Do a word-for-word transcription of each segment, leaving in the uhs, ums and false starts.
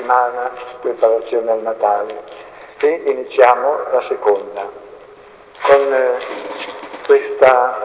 settimana, preparazione al Natale, e iniziamo la seconda con eh, questa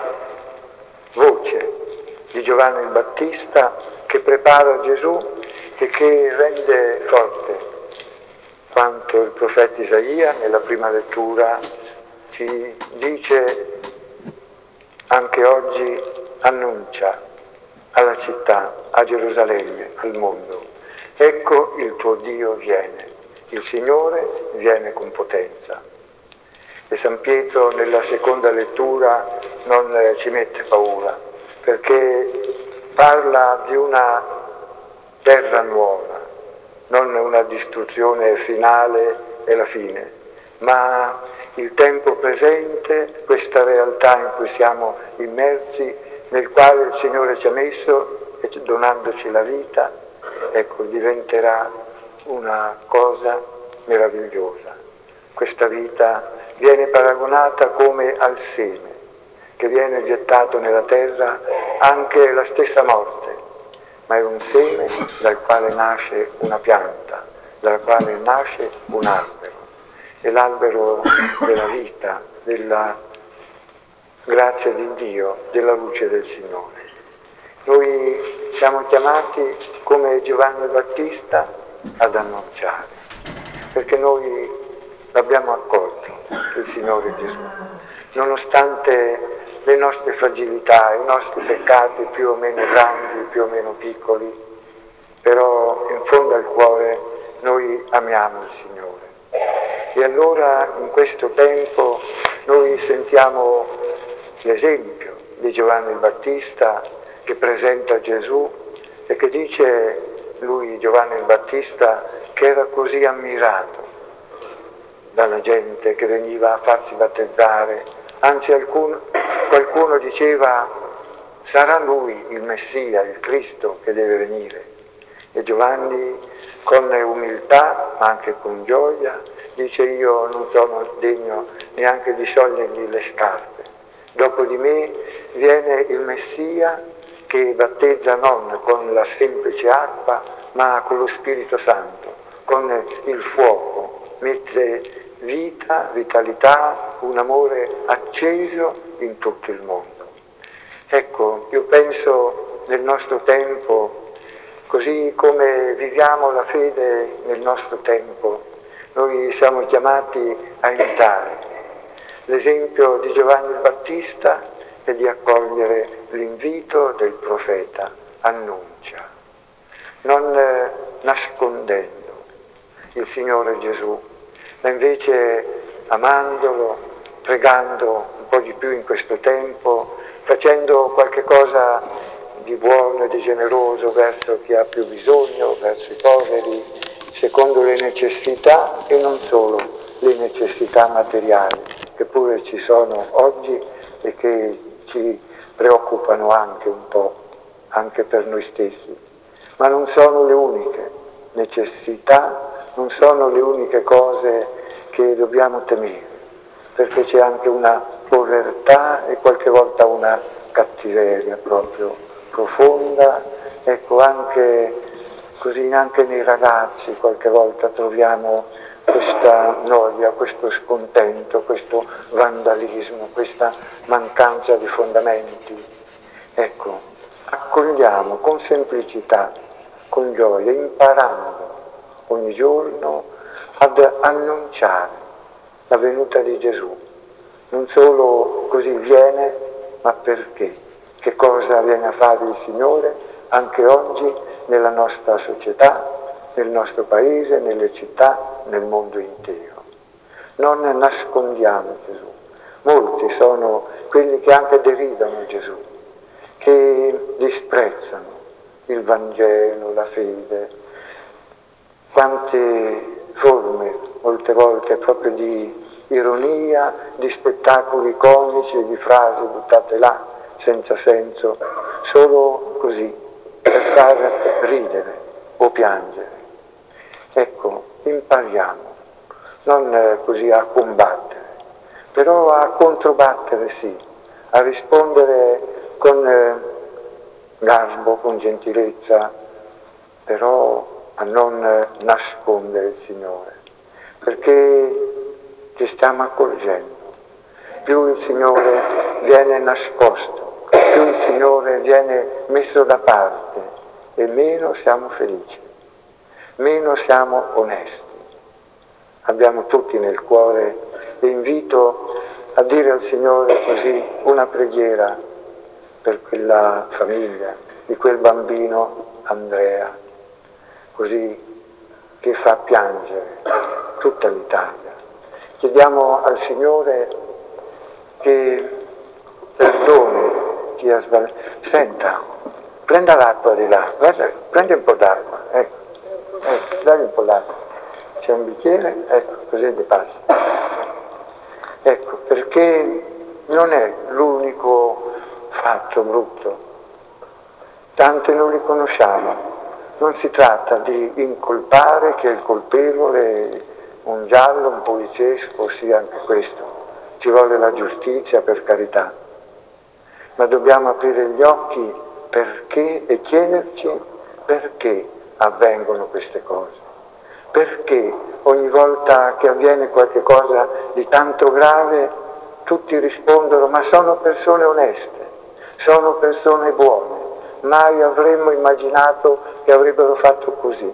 voce di Giovanni il Battista che prepara Gesù e che rende forte quanto il profeta Isaia nella prima lettura ci dice anche oggi, annuncia alla città, a Gerusalemme, al mondo: ecco il tuo Dio viene, il Signore viene con potenza. E San Pietro nella seconda lettura non eh, ci mette paura, perché parla di una terra nuova, non una distruzione finale e la fine, ma il tempo presente, questa realtà in cui siamo immersi, nel quale il Signore ci ha messo, e donandoci la vita, ecco, diventerà una cosa meravigliosa. Questa vita viene paragonata come al seme, che viene gettato nella terra, anche la stessa morte, ma è un seme dal quale nasce una pianta, dal quale nasce un albero. È l'albero della vita, della grazia di Dio, della luce del Signore. Noi siamo chiamati, come Giovanni Battista, ad annunciare, perché noi l'abbiamo accolto, il Signore Gesù, nonostante le nostre fragilità, i nostri peccati più o meno grandi, più o meno piccoli, però in fondo al cuore noi amiamo il Signore. E allora in questo tempo noi sentiamo l'esempio di Giovanni il Battista che presenta Gesù e che dice lui, Giovanni il Battista, che era così ammirato dalla gente che veniva a farsi battezzare, anzi alcuno, qualcuno diceva: sarà lui il Messia, il Cristo che deve venire. E Giovanni con umiltà ma anche con gioia dice: io non sono degno neanche di sciogliergli le scarpe, dopo di me viene il Messia che battezza non con la semplice acqua ma con lo Spirito Santo, con il fuoco, mette vita, vitalità, un amore acceso in tutto il mondo. Ecco, io penso nel nostro tempo, così come viviamo la fede nel nostro tempo, noi siamo chiamati a imitare l'esempio di Giovanni il Battista e di accogliere l'invito del profeta: annuncia, non eh, nascondendo il Signore Gesù, ma invece amandolo, pregando un po' di più in questo tempo, facendo qualche cosa di buono e di generoso verso chi ha più bisogno, verso i poveri, secondo le necessità e non solo le necessità materiali, che pure ci sono oggi e che ci preoccupano anche un po', anche per noi stessi. Ma non sono le uniche necessità, non sono le uniche cose che dobbiamo temere, perché c'è anche una povertà e qualche volta una cattiveria proprio profonda. Ecco, anche così anche nei ragazzi qualche volta troviamo questa noia, questo scontento, questo vandalismo, questa mancanza di fondamenti. Ecco, accogliamo con semplicità, con gioia, imparando ogni giorno ad annunciare la venuta di Gesù. Non solo così viene, ma perché? Che cosa viene a fare il Signore anche oggi nella nostra società, nel nostro paese, nelle città, nel mondo intero. Non nascondiamo Gesù. Molti sono quelli che anche deridono Gesù, che disprezzano il Vangelo, la fede. Quante forme, molte volte, proprio di ironia, di spettacoli comici, di frasi buttate là, senza senso, solo così, per far ridere o piangere. Ecco, impariamo, non eh, così a combattere, però a controbattere sì, a rispondere con eh, garbo, con gentilezza, però a non nascondere il Signore, perché ci stiamo accorgendo. Più il Signore viene nascosto, più il Signore viene messo da parte e meno siamo felici, meno siamo onesti. Abbiamo tutti nel cuore l'invito a dire al Signore così una preghiera per quella famiglia, di quel bambino Andrea, così che fa piangere tutta l'Italia. Chiediamo al Signore che perdoni chi ha sbagliato. Senta, prenda l'acqua di là, guarda, prendi un po' d'acqua, ecco, ecco, dagli un po' d'acqua. C'è un bicchiere, ecco, così gli passa. Ecco, perché non è l'unico fatto brutto, tanti non li conosciamo. Non si tratta di incolpare che il colpevole, un giallo, un poliziesco, sia anche questo. Ci vuole la giustizia, per carità. Ma dobbiamo aprire gli occhi perché e chiederci perché avvengono queste cose. Perché ogni volta che avviene qualche cosa di tanto grave tutti rispondono ma sono persone oneste, sono persone buone, mai avremmo immaginato che avrebbero fatto così.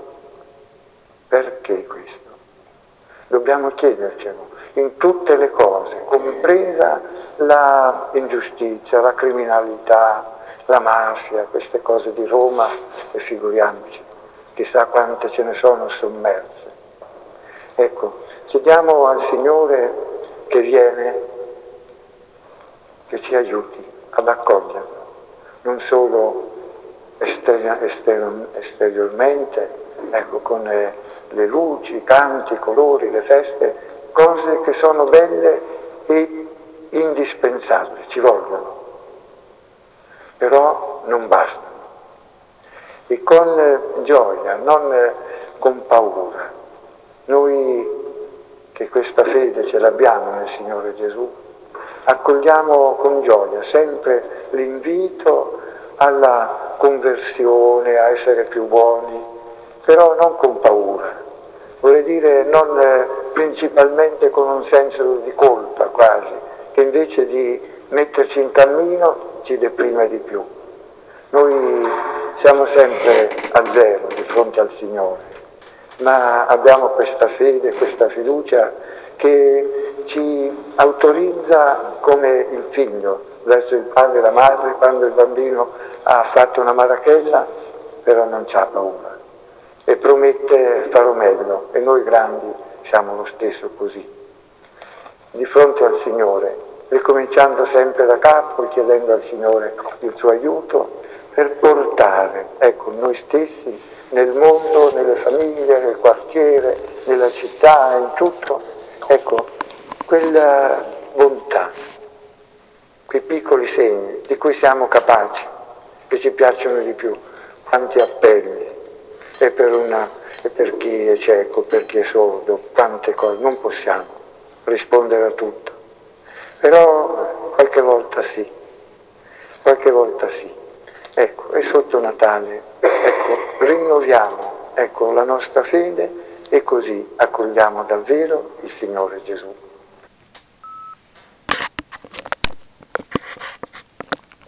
Perché questo? Dobbiamo chiedercelo in tutte le cose, compresa la ingiustizia, la criminalità, la mafia, queste cose di Roma, e figuriamoci, chissà quante ce ne sono sommerse. Ecco, chiediamo al Signore che viene, che ci aiuti ad accoglierlo, non solo esterna, esterno, esteriormente, ecco, con le, le luci, i canti, i colori, le feste, cose che sono belle e indispensabili, ci vogliono, però non bastano. E con gioia, non con paura. Noi che questa fede ce l'abbiamo nel Signore Gesù, accogliamo con gioia sempre l'invito alla conversione, a essere più buoni, però non con paura, vuol dire non eh, principalmente con un senso di colpa quasi, che invece di metterci in cammino ci deprime di più. Noi siamo sempre a zero di fronte al Signore, ma abbiamo questa fede, questa fiducia che ci autorizza come il figlio verso il padre e la madre quando il bambino ha fatto una marachella, però non c'ha paura e promette farò meglio, e noi grandi siamo lo stesso così. Di fronte al Signore, ricominciando sempre da capo e chiedendo al Signore il suo aiuto per portare, ecco, noi stessi nel mondo, nelle famiglie, nel quartiere, nella città, in tutto, ecco, quella bontà, quei piccoli segni di cui siamo capaci, che ci piacciono di più, quanti appelli, e per, una, e per chi è cieco, per chi è sordo, tante cose, non possiamo rispondere a tutto, però qualche volta sì, qualche volta sì. Ecco, e sotto Natale, ecco, rinnoviamo, ecco, la nostra fede e così accogliamo davvero il Signore Gesù.